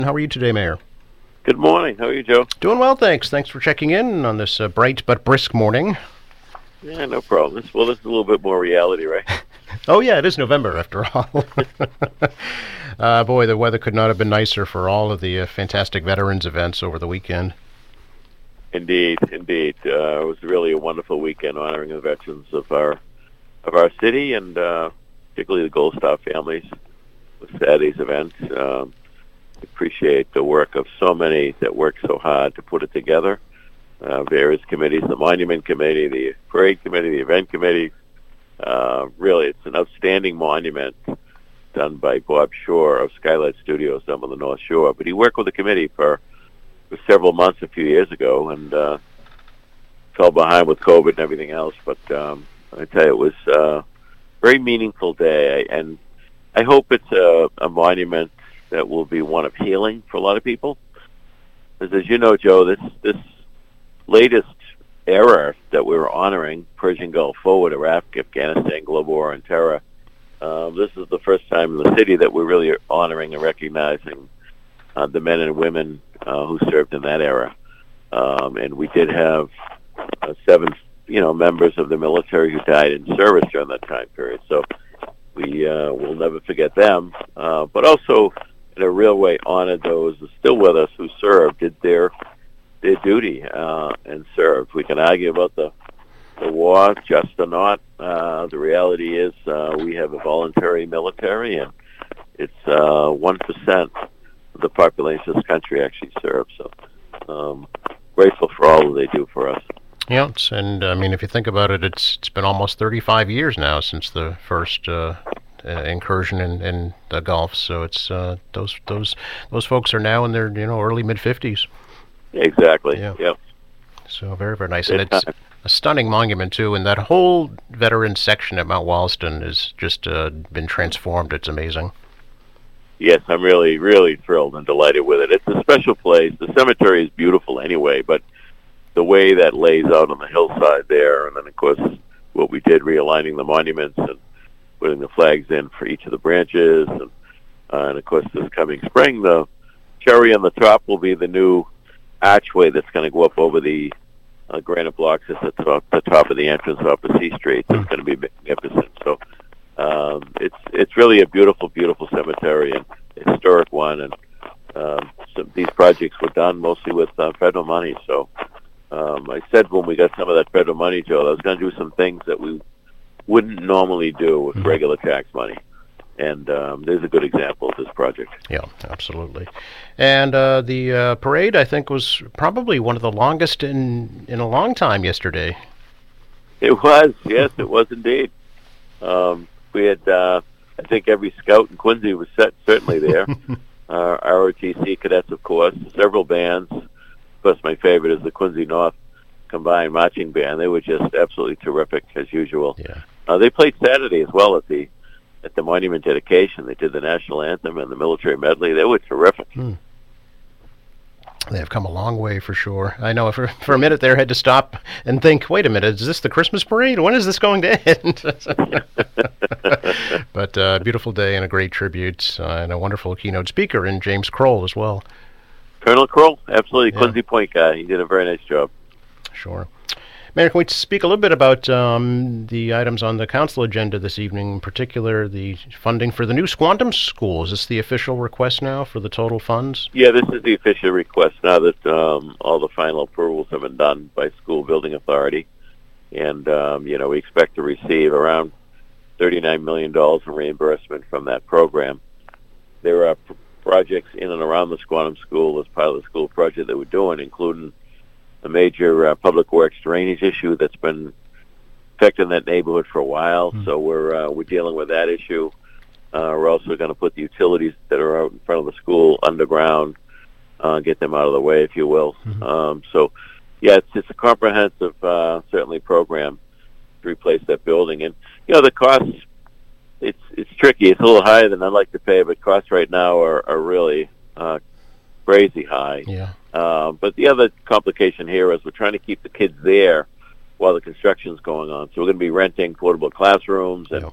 How are you today, Mayor? Good morning. How are you, Joe? Doing well, thanks. Thanks for checking in on this bright but brisk morning. Yeah, no problem. This is a little bit more reality, right? Oh, yeah, it is November after all. Boy, the weather could not have been nicer for all of the fantastic veterans events over the weekend. Indeed, indeed. It was really a wonderful weekend honoring the veterans of our city, and particularly the Gold Star families with Saturday's event. Appreciate the work of so many that worked so hard to put it together. Various committees, the Monument Committee, the Parade Committee, the Event Committee. Really, it's an outstanding monument done by Bob Shore of Skylight Studios down on the North Shore. But he worked with the committee for several months a few years ago and fell behind with COVID and everything else. But I tell you, it was a very meaningful day. And I hope it's a monument that will be one of healing for a lot of people. Because as you know, Joe, this latest era that we were honoring, Persian Gulf Forward, Iraq, Afghanistan, global war on terror, this is the first time in the city that we're really honoring and recognizing the men and women who served in that era. And we did have 7, members of the military who died in service during that time period. So we will never forget them. But also, in a real way, honored those who are still with us who served, did their duty and served. We can argue about the war, just or not. The reality is we have a voluntary military, and it's 1% of the population of this country actually serves. So grateful for all that they do for us. Yeah, and I mean, if you think about it, it's been almost 35 years now since the first incursion in the Gulf. So it's those folks are now in their early mid-50s. Exactly. Yeah. Yep. So very, very nice, and it's a stunning monument too. And that whole veteran section at Mount Wollaston has just been transformed. It's amazing. Yes, I'm really, really thrilled and delighted with it. It's a special place. The cemetery is beautiful anyway, but the way that lays out on the hillside there, and then of course what we did, realigning the monuments and putting the flags in for each of the branches, and of course this coming spring, the cherry on the top will be the new archway that's going to go up over the granite blocks at the top of the entrance off of C Street. It's going to be magnificent. So it's really a beautiful, beautiful cemetery and a historic one. And these projects were done mostly with federal money. So I said when we got some of that federal money, Joe, I was going to do some things that we wouldn't normally do with regular tax money. And there's a good example of this project. Yeah, absolutely. And the parade, I think, was probably one of the longest in a long time yesterday. It was, yes, it was indeed. We had, I think, every scout in Quincy was certainly there. ROTC cadets, of course, several bands. Of course, my favorite is the Quincy North Combined Marching Band. They were just absolutely terrific, as usual. Yeah. They played Saturday as well at the monument dedication. They did the national anthem and the military medley. They were terrific. They have come a long way for sure. I know for a minute there I had to stop and think, wait a minute, is this the Christmas parade? When is this going to end? But beautiful day and a great tribute and a wonderful keynote speaker in James Kroll as well. Colonel Kroll, absolutely. Yeah. Quincy Point guy. He did a very nice job. Sure. Mayor, can we speak a little bit about the items on the council agenda this evening, in particular the funding for the new Squantum School? Is this the official request now for the total funds? Yeah, this is the official request now that all the final approvals have been done by School Building Authority. And, we expect to receive around $39 million in reimbursement from that program. There are projects in and around the Squantum School as part of the school project that we're doing, including a major public works drainage issue that's been affecting that neighborhood for a while. So we're dealing with that issue. We're also going to put the utilities that are out in front of the school underground, get them out of the way, if you will. So, yeah, it's a comprehensive, certainly, program to replace that building. And the costs, it's tricky. It's a little higher than I'd like to pay, but costs right now are really crazy high. Yeah. But the other complication here is we're trying to keep the kids there while the construction's going on. So we're going to be renting portable classrooms and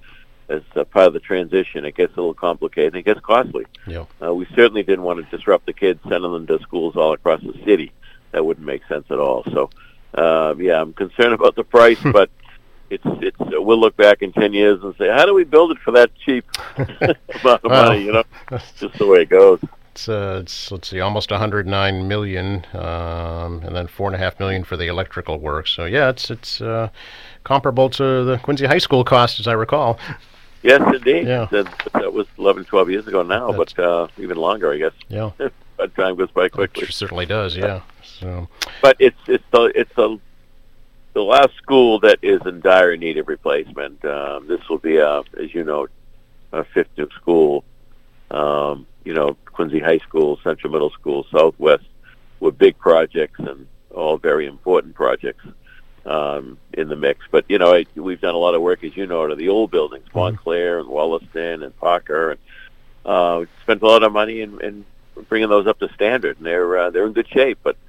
as part of the transition, it gets a little complicated. It gets costly. Yeah. We certainly didn't want to disrupt the kids, sending them to schools all across the city. That wouldn't make sense at all. So, yeah, I'm concerned about the price, but it's. We'll look back in 10 years and say, how do we build it for that cheap amount of money? You know, just the way it goes. It's let's see, almost 109 million, and then $4.5 million for the electrical work. So yeah, it's comparable to the Quincy High School cost, as I recall. Yes, indeed. Yeah. That was 11, 12 years ago now, but even longer, I guess. Yeah. But time goes by quickly. It certainly does. Yeah. So. But it's the last school that is in dire need of replacement. This will be, as you know, a fifth new school. You know, Quincy High School, Central Middle School, Southwest were big projects and all very important projects in the mix. But, you know, we've done a lot of work, as you know, to the old buildings, Montclair and Wollaston and Parker, and spent a lot of money in bringing those up to standard, and they're in good shape. But,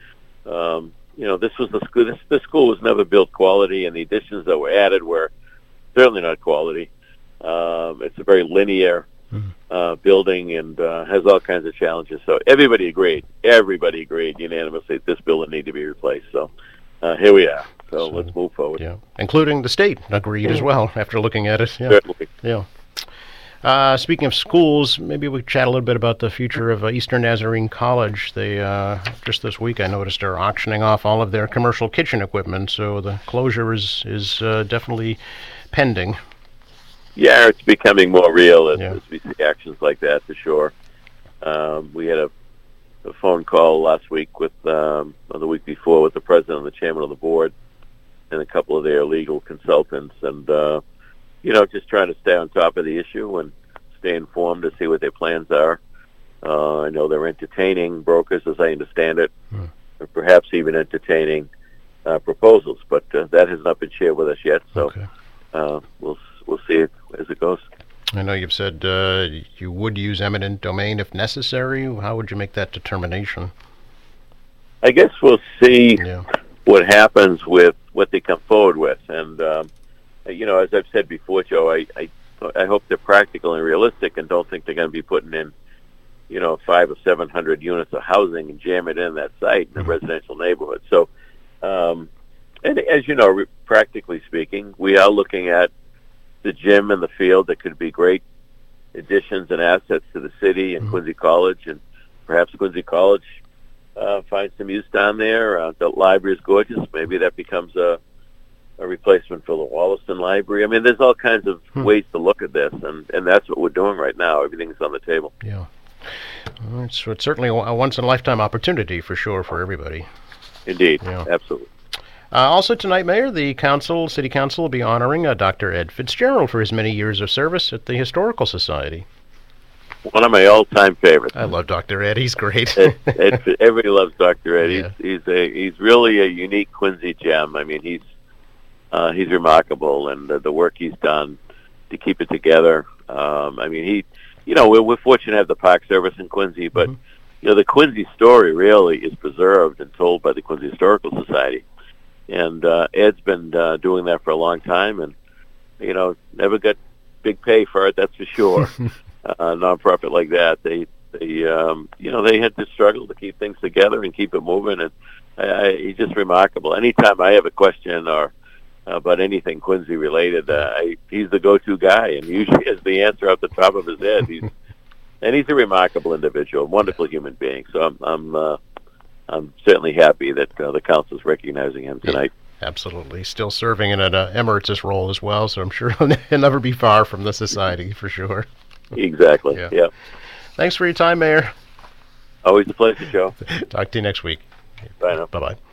you know, this was the school. This school was never built quality, and the additions that were added were certainly not quality. It's a very linear building and has all kinds of challenges. So everybody agreed unanimously that this building needed to be replaced. So here we are. So let's move forward. Yeah, including the state agreed as well after looking at it. Yeah. Certainly. Yeah. Speaking of schools, maybe we chat a little bit about the future of Eastern Nazarene College. They just this week I noticed they're auctioning off all of their commercial kitchen equipment, so the closure is definitely pending. Yeah, it's becoming more real as we see actions like that, for sure. We had a phone call last week or the week before, with the president and the chairman of the board and a couple of their legal consultants, and you know, just trying to stay on top of the issue and stay informed to see what their plans are. I know they're entertaining brokers, as I understand it, and perhaps even entertaining proposals, but that has not been shared with us yet. So we'll see it as it goes. I know you've said you would use eminent domain if necessary. How would you make that determination? I guess we'll see what happens with what they come forward with. And, you know, as I've said before, Joe, I hope they're practical and realistic and don't think they're going to be putting in, you know, 500 or 700 units of housing and jam it in that site in a residential neighborhood. So, and as you know, practically speaking, we are looking at the gym and the field that could be great additions and assets to the city and Quincy College, and perhaps Quincy College finds some use down there. The library is gorgeous. Maybe that becomes a replacement for the Wollaston Library. I mean, there's all kinds of ways to look at this, and that's what we're doing right now. Everything's on the table. Yeah. It's certainly a once-in-a-lifetime opportunity for sure for everybody. Indeed. Yeah. Absolutely. Also tonight, Mayor, the City Council will be honoring Dr. Ed Fitzgerald for his many years of service at the Historical Society. One of my all-time favorites. I love Dr. Ed. He's great. Everybody loves Dr. Ed. Yeah. He's really a unique Quincy gem. I mean, he's remarkable, and the work he's done to keep it together. I mean, we're fortunate to have the Park Service in Quincy, but you know, the Quincy story really is preserved and told by the Quincy Historical Society. And Ed's been doing that for a long time, and you know, never got big pay for it. That's for sure. Nonprofit like that, they had to struggle to keep things together and keep it moving. And he's just remarkable. Anytime I have a question or about anything Quincy related, he's the go-to guy, and usually has the answer off the top of his head. He's a remarkable individual, wonderful human being. So I'm certainly happy that the council is recognizing him tonight. Absolutely. Still serving in an emeritus role as well, so I'm sure he'll never be far from the society, for sure. Exactly. Yeah. Thanks for your time, Mayor. Always a pleasure, Joe. Talk to you next week. Bye now. Bye-bye.